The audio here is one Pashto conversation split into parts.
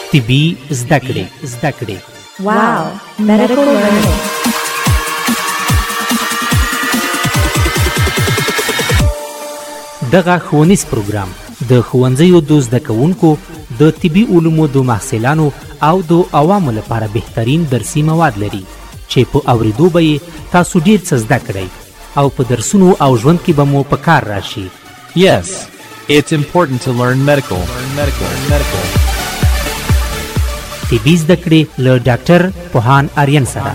طبي زده کړې. واو medical learning. دغه ښوونیز پروګرام د ښوونځیو د زده کوونکو د طبي علومو د محصلانو او د عوامو لپاره بهترین درسي مواد لري چې په اوریدو به یې تاسو ډیر څه زده کړئ او په درسونو او ژوند کې به مو په کار راشي. Yes, it's important to learn medical. طبي زده کړې له ډاکټر پوهان آریان سره.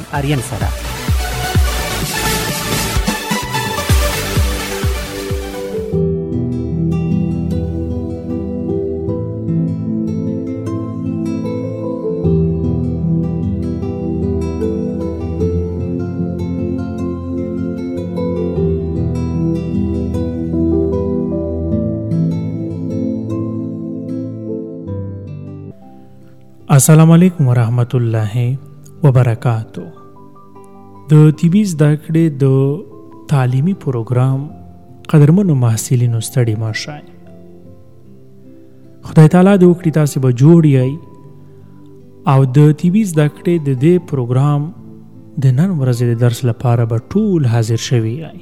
السلام علیکم ورحمت الله وبرکاتو. د طبي زده کړې د تعلیمي پروګرام قدرمنو محصلینو ستړي مه شئ. خدای تعالی دې وکړي تاسې به جوړ یئ او د طبي زده کړې د دې پروګرام د نن ورځې د درس لپاره به ټول حاضر شوي یئ.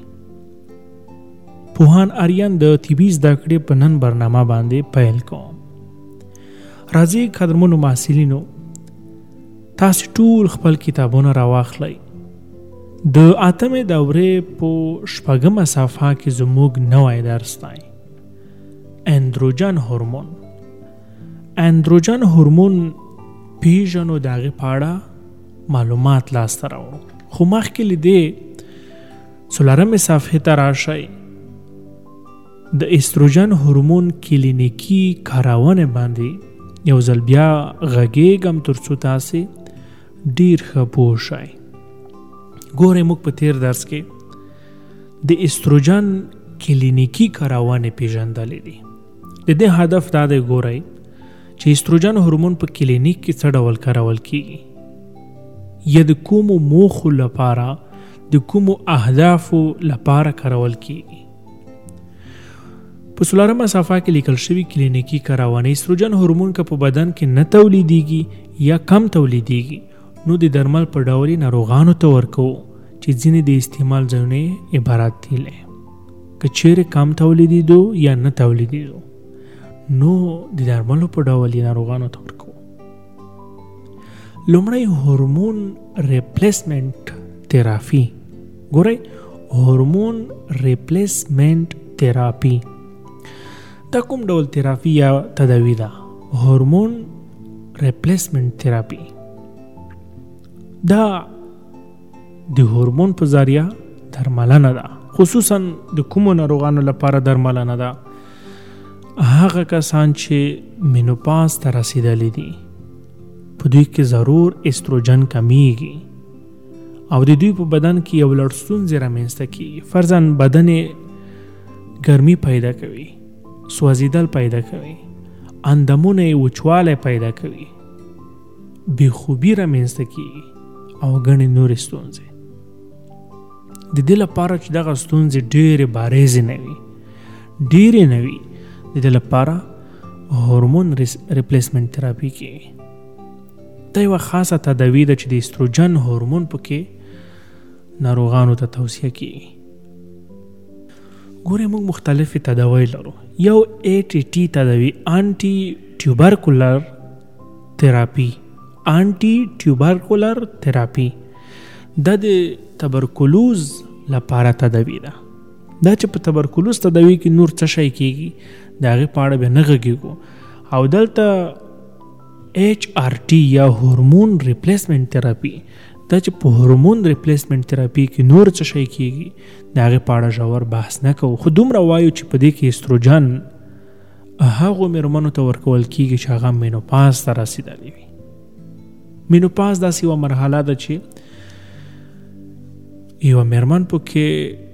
پوهان آریان د طبي زده کړې په نن برنامه باندې پیل کوم. راځي قدرمنو محصلینو، تاسو ټول خپل کتابونه راواخلئ. د 8مې دورې په 6مه صفحه کې زموږ نوی درس دی، اندروجن هورمون. اندروجن هورمون پیژنو، د هغې په اړه معلومات لاسته راوړو. خو مخکې له دې 4مې صفحې ته راشئ. د استروجن هورمون کلینیکي کارونې باندې یو ځل بیا غږیږم تر څو تاسې ډیر ښه پوه شئ. ګورئ، موږ په تیر درس کې د استروجن کلینیکي کارونې پیژندلې دي. د دې هدف دا دی، ګورئ چې استروجن هورمون په کلینیک کې څه ډول کارول کیږي، یا د کومو موخو لپاره، د کومو اهدافو لپاره کارول کیږي. په 4مه صفحه کې لیکل شوی کلینیکي کارونه استروجن هورمون که په بدن کې نه تولیدېږي یا کم تولیدېږي نو د درمل په ډول ناروغانو ته ورکوو چې ځینې د استعمال ځایونه عبارت دي له که چیرې کم تولیدېدو یا نه تولیدېدو نو د درملو په ډول ناروغانو ته ورکوو. لومړی هورمون ریپلیسمنټ تراپي. ګورئ، هورمون ریپلیسمنټ تراپي دا کوم ډول تراپي یا تداوی ده؟ هورمون ریپلیسمنټ تراپي دا د هورمون په ذریعه درملنه ده. خصوصا د کومو ناروغانو لپاره درملنه ده؟ هغه کسان چې مینوپاز ته رسیدلی دي، په دوی کې ضرور استروجن کمیږي او د دوی په بدن کې یو لړ ستونزې رامنځته کیږي. فرضاً بدن ګرمي پیدا کوي، سوځیدل پیدا کوي، اندامونه وچوالی پیدا کوي، بېخوبي رامنځته کیږي او ګڼې نورې ستونزې. د دې لپاره چې دغه ستونزې ډېرې بارزې نه وي، د دې لپاره هورمون ریپلیسمنټ تراپي کیږي. دا یوه خاصه تداوی ده چې د استروجن هورمون پکې ناروغانو ته توصیه کیږي. ګورئ، موږ مختلفې تداوی لرو. یو ATT تداوی، آنټي ټیوبرکولر تراپي دا د تبرکلوز لپاره تداوی ده. دا چې په تبرکلوز تداوی کې نور څه شی کیږي د هغې په اړه بیا نه غږیږو. او دلته HRT یا هورمون ریپلیسمنټ تراپي دا چې په هورمون ریپلیسمنټ تراپي کې نور څه شی کیږي د هغې په اړه ژور بحث نه کوو. خو دومره وایو چې په دې کې استروجن هغو مېرمنو ته ورکول کیږي چې هغه مینوپاز ته رسیدلی وي. مینوپاز داسې یوه مرحله ده چې یوه مېرمن پکې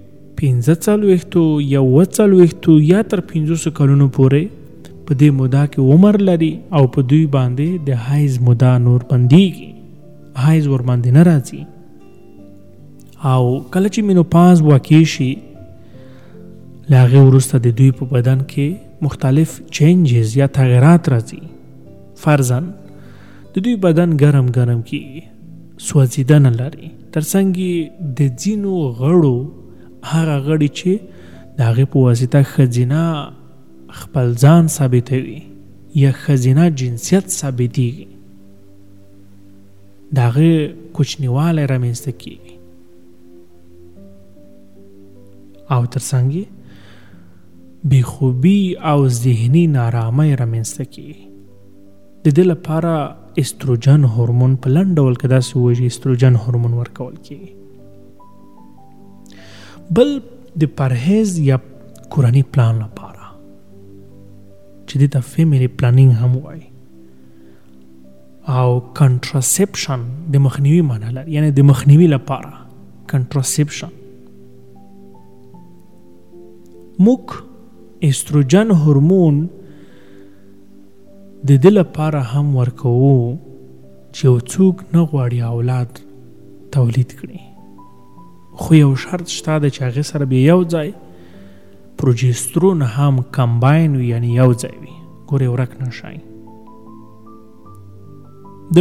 45 یا 40 یا تر 50 کلونو پورې په دې موده کې عمر لري او په دوی باندې د حیض موده نور بندیږي، حیض ور باندې نه راځي. او کله چې مینوپاز واقع شي له هغې وروسته د دوی په بدن کې مختلف چینجز یا تغیرات راځي. فرضاً د دوی بدن ګرم ګرم کیږي، سوځیدنه لري. ترڅنګ د ځینو غړو هغه غړي چې د هغې په واسطه ښځینه خپل ځان ثابتوي یا ښځینه جنسیت ثابتېږي، د هغې کوچنیوالی رامنځته کیږي. او ترڅنګ بېخوبي او ذهني نارامۍ رامنځته کیږي. د دې لپاره استروجن هورمون په لنډ ډول که داسې ووایي استروجن هورمون ورکول کیږي. بل د پرهیز یا کورني پلان لپاره چې دې ته فیملی پلانینګ هم وایي، او کنټراسپشن د مخنیوي معنی لري، یعنی د مخنیوي لپاره کنټراسپشن. موږ استروجن هورمون د دې لپاره هم ورکوو چې یو څوک نه غواړي اولاد تولید کړي، خو یو شرط شته ده چې هغې سره بیا یو ځای پروجسترون هم کمباین وي، یعنی یو ځای وي، ګورې ورک نه شي. د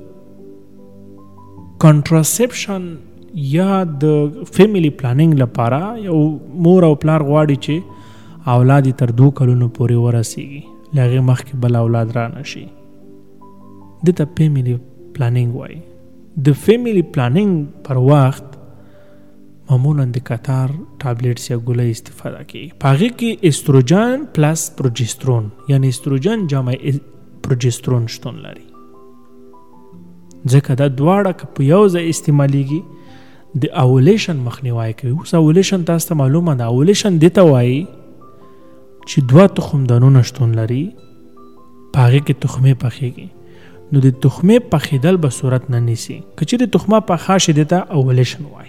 کنټراسپشن یا د فیملی پلانینګ لپاره یو مور او پلار غواړي چې اولاد تر 2 کلونو پورې ورسیږي، له هغې مخکې بل اولاد را نشي. دې ته فیملی پلانینګ وایي. د فیملی پلانینګ پر وخت معمولا د کتار ټابلیټس یا ګولۍ استفاده کوي. په هغې کې استروجن پلس پروجسترون یعنی استروجن جمع پروجسترون شتون لري، ځکه دا دواړه که په یو ځای استعمالیږي د اولیشن مخنیوی کوي. اوس اولیشن تاسو ته معلومه ده، اولیشن دې ته وایي چې 2 تخمدانونه شتون لري، په هغې کې تخمې پخېږي. نو د تخمې پخېدل به صورت نه نیسي. که چېرې تخمه پخه شي دې ته اولیشن وایي.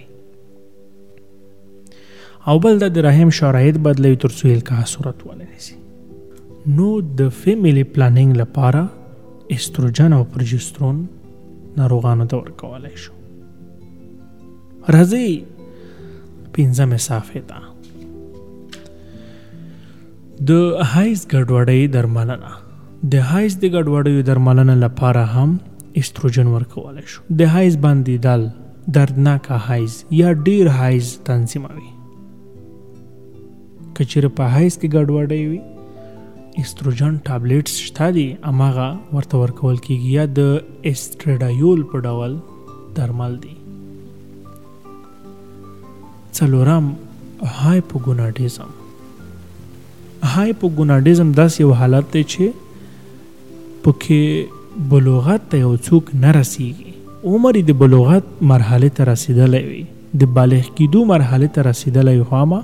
او بل د رحم شرایط بدلوي تر څو القاح صورت ونه نیسي. نو د فیملی پلانینګ لپاره استروجن او پروجسترون ناروغانو ته ورکولی شو. راځئ 5مې صفحې ته. د حیض ګډوډۍ درملنه. د حیض د ګډوډیو درملنه لپاره هم استروجن ورکولی شو. د حیض بندیدل، دردناکه حیض یا ډیر حیض تنظیموي. که چېرې په حیض کې ګډوډۍ وي، استروجن ټابلیټس شته دي، هماغه ورته ورکول کېږي، یا د اسټریډایول په ډول درمل دي. 4 هایپوګوناډیزم. هایپوګوناډیزم داسې یو حالت دی چې پکې بلوغت ته یو څوک نه رسیږي، عمر د بلوغت مرحلې ته رسیدلی وي، د بالغ کېدو مرحلې ته رسیدلی وي، خو اما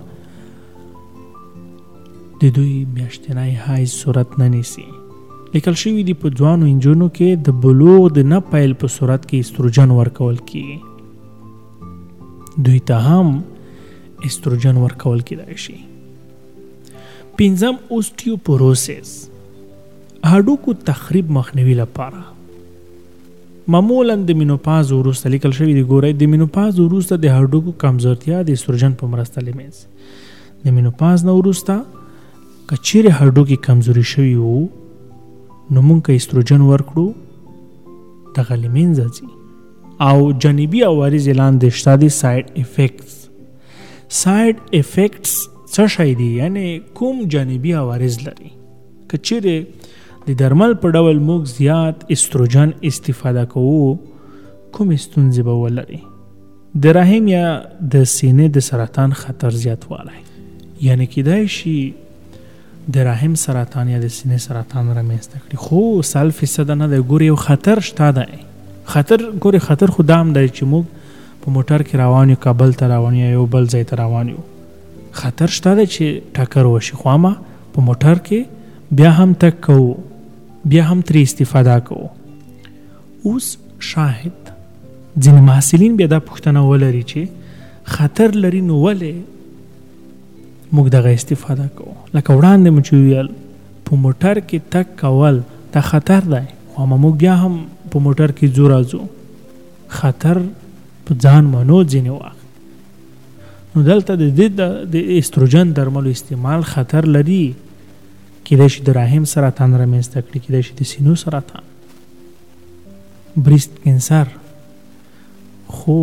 د دوی میاشتنی حیض صورت نه نیسي. لیکل شوي دي په ځوانو نجونو کې د بلوغ د نه پیل په صورت کې استروجن ورکول کېږي. دوی ته هم استروجن ورکول کېدای شي. 5 اوسټیوپوروسس. هډوکو تخریب مخنیوي لپاره معمولا د مینوپاز وروسته لیکل شوي دي. ګورئ، د مینوپاز وروسته د هډوکو کمزورتیا د استروجن په مرسته له منځه. د مینوپاز نه وروسته که چیرې هډوکي کمزوري شوي وو، نو موږ که استروجن ورکړو دغه له منځه ځي. او جانبي عوارض یې لاندې شته دي. ساید افیکټس. ساید افیکټس څه شی دي؟ یعنی کوم جانبي عوارض لري؟ که چیرې د درمل په ډول موږ زیات استروجن استفاده کوو، کوم ستونزې به ولري؟ د رحم یا د سینې د سرطان خطر زیاتوالی، یعنی کیدای شي د رحم سرطان یا د سینې سرطان رامنځته کړي. خو 100% نه دی. ګورې یو خطر شته دی. خطر خو دا هم دی چې موږ په موټر کې روان یو، کابل ته روان یو، یو بل ځای ته روان یو، خطر شته دی چې ټکر وشي، خو اما په موټر کې بیا هم تک کوو، بیا هم ترې استفاده کوو. اوس شاهد ځینې محصلین بیا دا پوښتنه ولري چې خطر لري نو ولې موږ دغه استفاده کوو؟ لکه وړاندې مو چې ویل په موټر کې تک کول دا خطر دی، خو اما موږ بیا هم په موټر کې ځو راځو، خطر په ځان منو ځینې وخت. نو دلته د استروجن درملو استعمال خطر لري. کیدای شي د رحم سرطان رامنځته کړي، کیدای شي د سینو سرطان. بریست کینسر، خو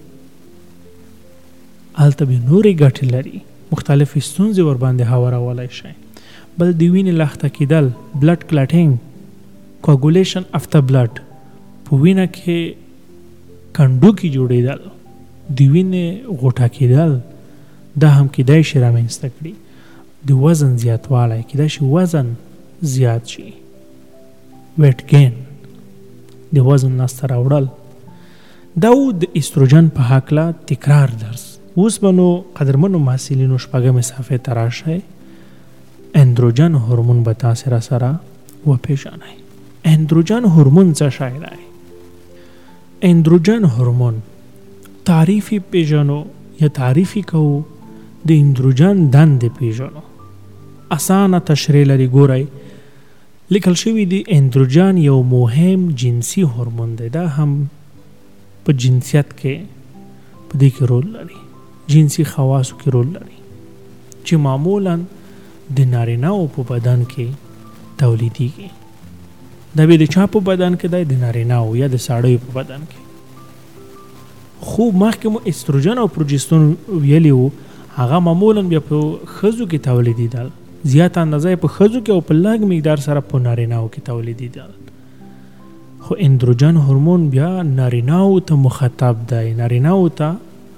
هلته به نورې ګټې لري، مختلفې ستونزې ورباندې هوارولی شي. بل د وینې لخته کېدل، بلډ کلاټینګ، کوګولیشن اف د بلډ، په وینه کې کنډوکي جوړېدل، د وینې غوټه کېدل، دا هم کېدای شي رامنځته کړي. د وزن زیاتوالی، کېدای شي وزن زیات شي، ویټ ګین، د وزن لاسته راوړل. دا و د استروجن په هکله تکرار درس. اوس به نو قدرمنو محصلینو شپږمې صفحې ته راشئ. اندروجن هورمون به تاسې را سره وپېژنئ. اندروجن هورمون څه شی دی؟ اندروجن هورمون تعریف یې پېژنو یا تعریف یې کوو، د اندروجن دندې پېژنو. اسانه تشریح لري. ګورئ لیکل شوي دي اندروجن یو مهم جنسي هورمون دی. دا هم په جنسیت کې په دې کې رول لري، جنسي خواصو کې رول لري، چې معمولاً د نارینه‌و په بدن کې تولیدېږي. دا به د چا په بدن کې دی؟ د نارینه‌و یا د سړیو په بدن کې. خو مخکې مو استروجن او پروجسترون ویلي وو، هغه معمولاً بیا په ښځو کې تولیدېدل، زیاته اندازه په ښځو کې او په لږ مقدار سره په نارینه‌و کې تولیدېدل. خو اندروجن هورمون بیا نارینه‌و ته مخاطب دی، نارینه‌و ته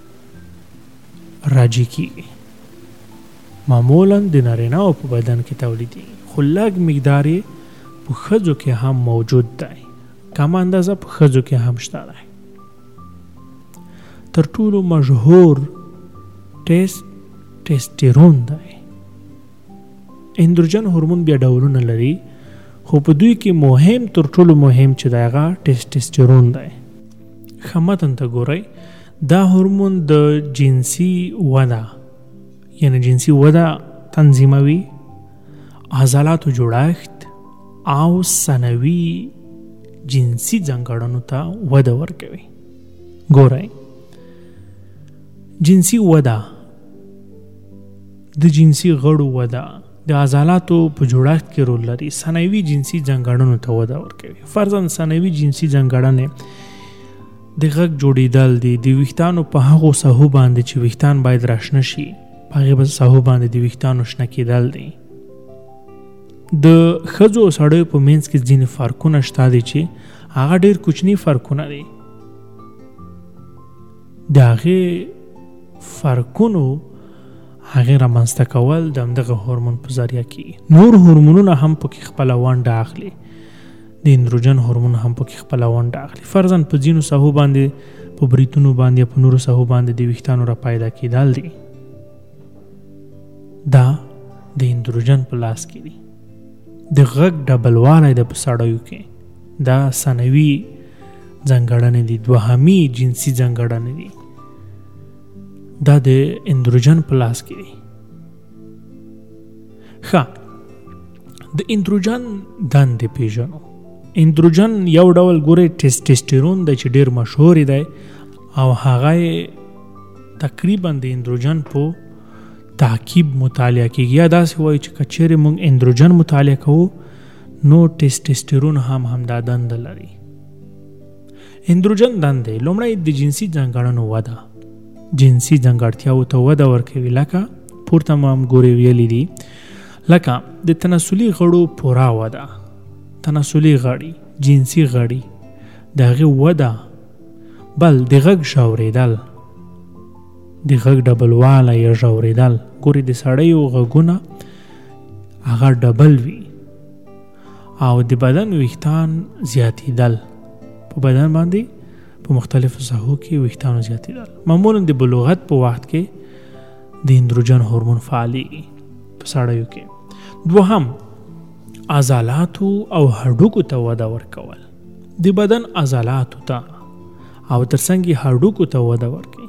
راجع کیږي. معمولاً د نارینه‌و په بدن کې تولیدېږي، خو لږ مقدار یې په ښځو کې هم موجود دی، کم اندازه په ښځو کې هم شته دی. تر ټولو مشهور ټیسټسټرون دی. اندروجن هورمون بیا ډولونه لري، خو په دوی کې مهم، تر ټولو مهم چې دی هغه ټیسټسټرون دی. ښه متن ته ګورئ. دا هورمون د جنسي وده، یعنی جنسي وده تنظیموي، عضلاتو جوړښت او ثانوي جنسي ځانګړنو ته وده ورکوي. ګورئ جنسي وده، د جنسي غړو وده د عضلاتو په جوړښت کې رول لري. ثانوي جنسي ځانګړنو ته وده ورکوي. فرضاً ثانوي جنسي ځانګړنې د غږ جوړېدل دي، د ویښتانو په هغو ساحو باندې چې ویښتان باید راشنه شي، په هغې ساحو باندې د ویښتانو شنه کېدل دي. د ښځو او سړیو په منځ کې ځینې فرقونه شته دي چې هغه ډېر کوچني فرقونه دي. د هغې فرقونو هغې رامنځته کول د همدغه هورمون په ذریعه کېږي. نور هورمونونه هم پکې خپله ونډه اخلي، د اندروجن هورمون هم پکې خپله ونډه اخلي. فرضاً په ځینو ساحو باندې، په بریتونو باندې، په نورو ساحو باندې د ویښتانو را پیدا کېدل دي. دا د اندروجن په لاس کې دي. د غږ ډبلوالی د په سړیو کې دا ثانوي ځانګړنې دي، دوهمي جنسي ځانګړنې دي. دا د اندروجن په لاس کې دي. ښه، د اندروجن دندې پېژنو. اندروجن یو ډول ګورئ ټیسټسټرون دی چې ډېر مشهور دی، او هغه تقریبا د اندروجن په تعقیب مطالعه کېږي. یا داسې وایي چې که چیرې موږ اندروجن مطالعه کوو نو ټیسټسټرون هم همدا دنده لري. اندروجن دندې لومړی د جنسي ځانګړنو وده، جنسي ځانګړتیاو ته وده ورکوي، لکه پورته مو هم ګورې ویلي دي، لکه د تناسلي غړو پوره وده، تناسلي غړي، جنسي غړي، د هغې وده. بل د غږ ژورېدل، د غږ ډبلوالی یا ژورېدل. ګورې د سړیو غږونه هغه ډبل وي. او د بدن ویښتان زیاتېدل، په بدن باندې په مختلفو ساحو کې ویښتانو زیاتېدل. معمولاً د بلوغت په وخت کې د اندروجن هورمون فعالېږي په سړیو کې. دوهم، عضلاتو او هډوکو ته وده ورکول. د بدن عضلاتو ته او ترڅنګ یې هډوکو ته وده ورکوي.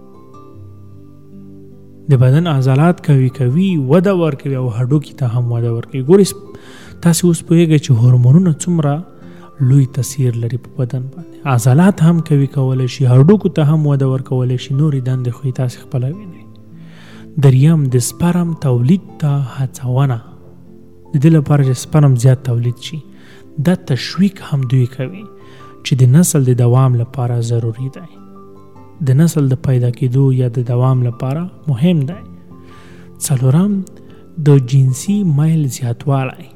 د بدن عضلات کوي وده ورکوي او هډوکي ته هم وده ورکوي. ګورئ تاسې اوس پوهېږئ چې هورمونونه څومره لوی تاثیر لري په بدن باندې. عضلات هم کولی شي، هډوکو ته هم وده ورکولی شي، نورې دندې خو یې تاسې خپله وینئ. دریم، د سپرم تولید ته هڅونه، د دې لپاره چې سپرم زیات تولید شي، دا تشویق هم دوی کوي چې د نسل د دوام لپاره ضروری دی. د نسل د پیدا کېدو یا د دوام لپاره مهم دی. څلورم د جنسي میل زیاتوالی.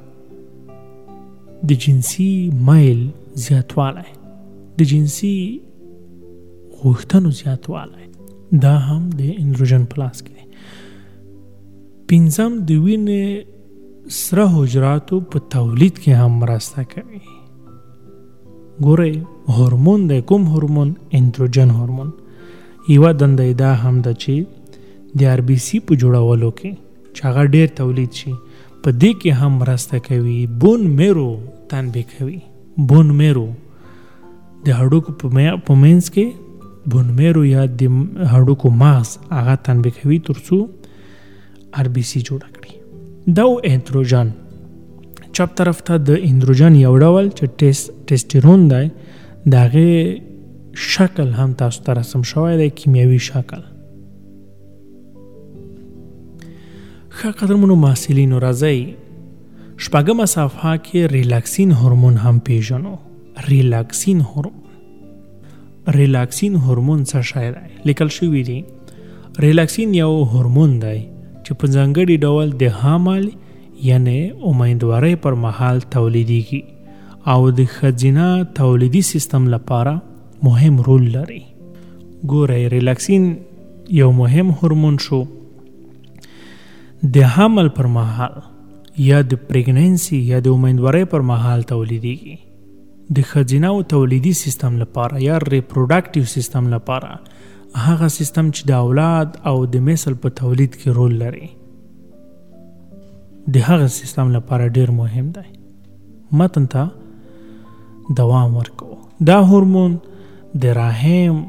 د جنسي میل زیاتوالی، د جنسي غوښتنو زیاتوالی، دا هم د اندروجن په لاس کې دی. پنځم د وینې سره حجراتو په تولید کې هم مرسته کوي. ګورئ هورمون دی، کوم هورمون؟ اندروجن هورمون. یوه دنده دا هم ده چې د آر بي سي په جوړولو کې چې هغه ډیر تولید شي، په دې کې هم مرسته کوي. بون میرو تنبیه کوي. بون میرو د هډوکو په منځ کې بون میرو یا د هډوکو مغز هغه تنبیه کوي تر څو آر بي سي جوړه کړي. دا اندروجن. چپ طرف ته د اندروجن یو ډول چې ټیسټیرون دی، د هغې شکل هم تاسو ته رسم شوی دی، کیمیاوي شکل. ښه قدرمنو محصلینو، راځئ شپږمه صفحه کې ریلاکسین هورمون هم پیژنو. ریلاکسین هورمون. ریلاکسین هورمون څه شی دی؟ لیکل شوي دي ریلاکسین یو هورمون دی چې په ځانګړي ډول د حمل یعنی امیندوارۍ پر مهال تولیدیږي او د ښځینه تولیدي سیستم لپاره مهم رول لري. ګورئ ریلاکسین یو مهم هورمون شو. د حمل پر مهال یا د پریګننسي یا د امیندوارۍ پر مهال تولیدیږي. د ښځینه تولیدي سیستم لپاره یا ریپروډکټیو سیستم لپاره، هغه سیستم چې د اولاد او د مثل په تولید کې رول لري، د هغه سیستم لپاره ډیر مهم دی. متن ته دوام ورکو. دا هورمون د رحم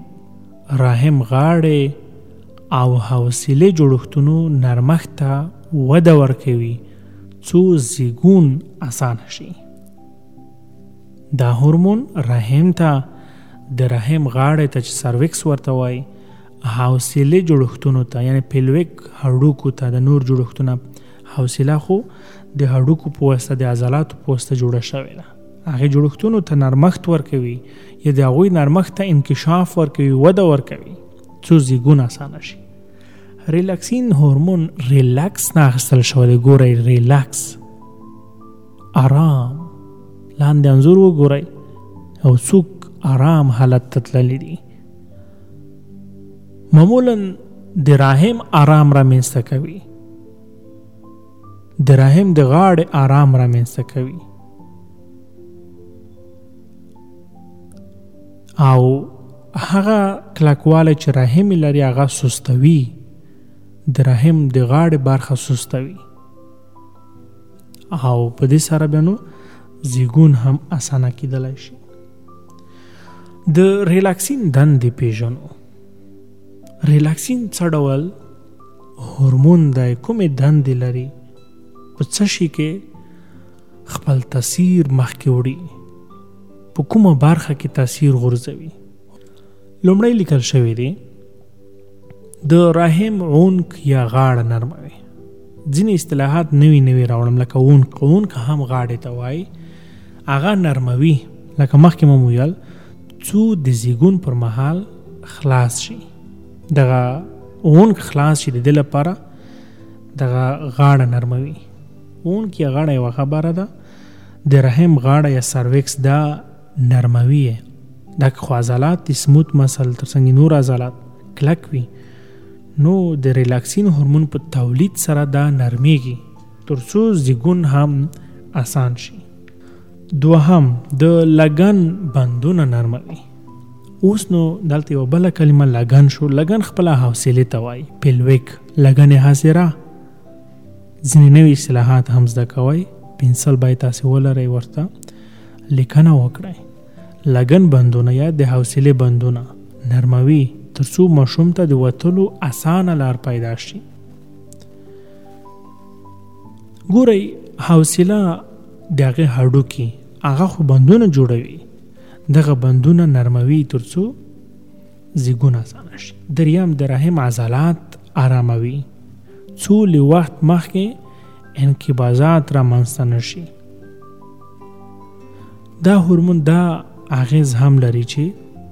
غاړې او حوصله جوړښتونو نرمښت ته وده ورکوي څو زیږون اسانه شي. دا هورمون رحم ته، د رحم غاړې ته چې سروکس ورته وایي، حوصله جوړښتونو ته یعنی پیلویک هډوکو ته، د نور جوړښتونه حوصله خو د هډوکو په واسطه د عضلاتو په واسطه جوړه شوې ده. هغې جوړښتونو ته نرمښت ورکوي یا د هغوی نرمښت ته انکشاف ورکوي، وده ورکوي څو زیږون اسانه شي. ریلاکسین هورمون ریلاکس نه اخیستل شوی دی. ګورئ ریلاکس، آرام، لاندې انځور وګورئ او څوک آرام حالت ته تللی دي. معمولا د رحم آرام رامنځته کوي، د رحم د غاړې آرام رامنځته کوي او هغه کلکوالی چې رحم لري هغه سستوي، د رحم د غاړې برخه سستوي او په دې سره بیا نو زیږون هم اسانه کېدلی شي. د ریلاکسین دندې پیژنو. ریلاکسین څه ډول هورمون دی، کومې دندې لري، په څه شي کې خپل تاثیر مخکې وړي، په کومه برخه کې تاثیر غورځوي. لومړی لیکل شوی دی د رحم عنق یا غاړه نرموي. ځینې اصطلاحات نوي راوړم لکه عنق هم غاړې ته وایي، هغه نرموي لکه مخکې مو ویل څو د زیږون پر مهال خلاص شي. دغه عنق خلاص شي د دې لپاره دغه غاړه نرموي. عنق یا غاړه یوه خبره ده، د رحم غاړه یا سروکس دا نرموي. دا خو عضلات د سموت مسل ترڅنګ نور عضلات کلک وي، نو د ریلاکسین هورمون په تولید سره دا نرمیږي تر څو زیږون هم آسان شي. دوهم د لګن بندونه نرموي. اوس نو دلته یو بله کلمه لګن شو. لګن خپله حوصلې ته وایي، پیلویک، لګن حاضره. ځینې نوي اصطلاحات هم زده کوئ، پنسل باید تاسې ولرئ، ورته لیکنه وکړئ. لګن بندونه یا د حوصلې بندونه نرموي تر څو ماشوم ته د وتلو اسانه لار پیدا شي. ګورئ حوصله د هغې هډوکي هغه خو بندونه جوړوي، دغه بندونه نرموي تر څو زیږون اسانه شي. دریم د رحم عضلات آراموي څو له وخت مخکې انقباضات رامنځته نه شي. دا هورمون دا اغیز هم لري چې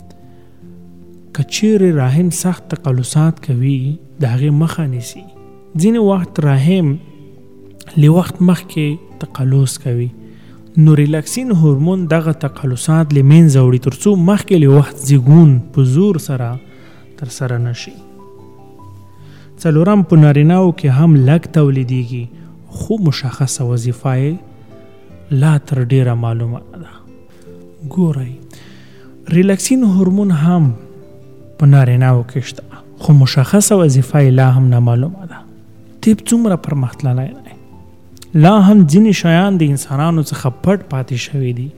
کچیر راهم سخت تقلصات کوي د هغې مخه نیسي. ځینې وخت راهم له وخت مخکې تقلص کوي، نو ریلاکسین هورمون دغه تقلصات له منځه وړي ترڅو مخکې له وخت زیږون په زور سره ترسره نشي. څلورم، په نارینه‌و کې هم لږ تولیدیږي خو مشخصه وظیفه یې لا تر ډیره معلومه ده. ګورئ، ریلاکسین هورمون هم په نارینه‌و کې شته خو مشخصه وظیفه یې لا هم نه معلومه ده. طب څومره پرمختللی دی، لا هم ځینې شیان د انسانانو څخه پټ پاتې شوي دي.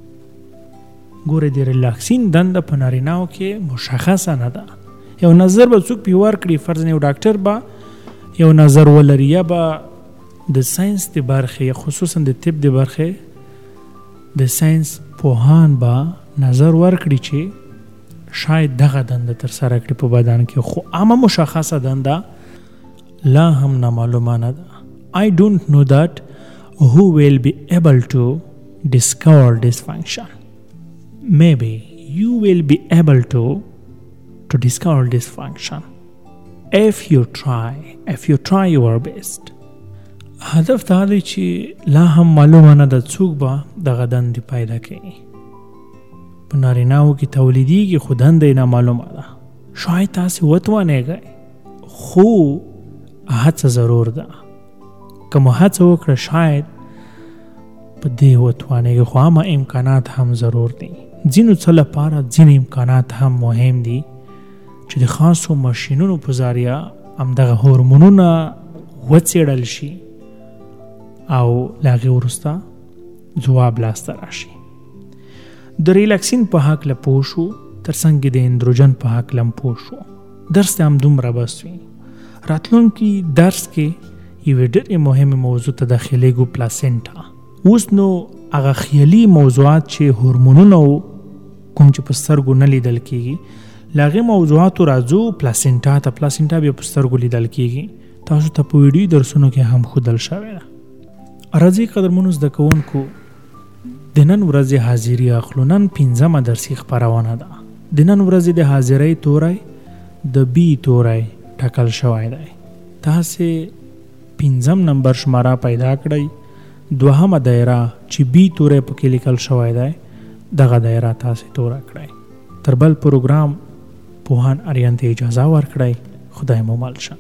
ګورئ، د ریلاکسین دنده په نارینه‌و کې مشخصه نه ده. یو نظر به څوک پې ورکړي، فرضاً یو ډاکټر به یو نظر ولري، یا به د ساینس د برخې خصوصا د طب د برخې د ساینس پوهان به نظر ورکړي چې شاید دغه دنده ترسره کړي په بدن کې، خو عامه مشخصه دنده لا هم نامعلومه نه ده. I don't know that who will be able to discover this function. Maybe you will be able to discover this function if you try your best. هدف دا دی چې لا هم معلومه نه ده څوک به دغه دندې پیدا کوي. په نارینه‌و کې تولیدیږي خو دنده یې نامعلومه ده. شاید تاسې وتوانیږئ خو هڅه ضرور ده. که مو هڅه وکړه شاید په دې وتوانیږئ، خو عامه امکانات هم ضرور دي. ځینو څه لپاره ځینې امکانات هم مهم دي چې د خاصو ماشینونو په ذریعه همدغه هورمونونه وڅېړل شي او له هغې وروسته ځواب لاسته راشي. د ریلاکسین په هکله پوه شو، ترڅنګ د اندروجن په هکله هم پوه شو. درس ته هم دومره بس وي. راتلونکي درس کې یوې ډېرې مهمې موضوع ته داخلېږو، پلاسینټا. اوس نو هغه خیالي موضوعات چې هورمونونه کوم چې په سترګو نه لیدل کېږي، له هغې موضوعاتو راځو پلاسینټا ته. پلاسینټا بیا په سترګو لیدل کېږي. تاسو ته په ویډیو درسونو کې هم ښودل شوې ده. راځئ قدرمنو زده کوونکو، د نن ورځې حاضري اخلو. نن 5مه درسي خپرونه ده. د نن ورځې د حاضرۍ توری د بي توری ټاکل شوی دی. تاسې 5م نمبر شماره پیدا کړئ. 2مه دایره چې بي توری پکې لیکل شوی دی، دغه دایره تاسې توره کړئ. تر بل پروګرام پوهان اریان ته اجازه ورکړئ. خدای مو مل شه.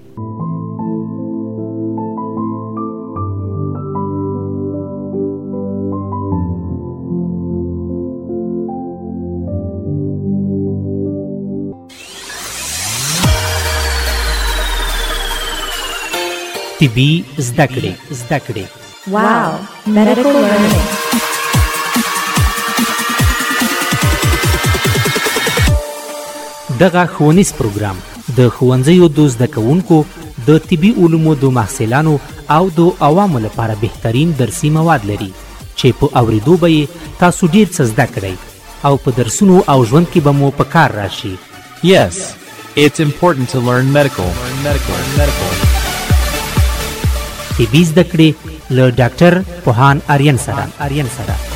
طبي زده کړې. Wow, medical learning. دغه ښوونیز پروګرام د ښوونځیو د زده کوونکو، د طبي علومو د محصلانو او د عوامو لپاره بهترین درسي مواد لري چې په اورېدو به یې تاسو ډېر څه زده کړئ او په درسونو او ژوند کې به مو په کار راشي. Yes, it's important to learn medical. طبي زده کړې له ډاکټر پوهان اریان سره.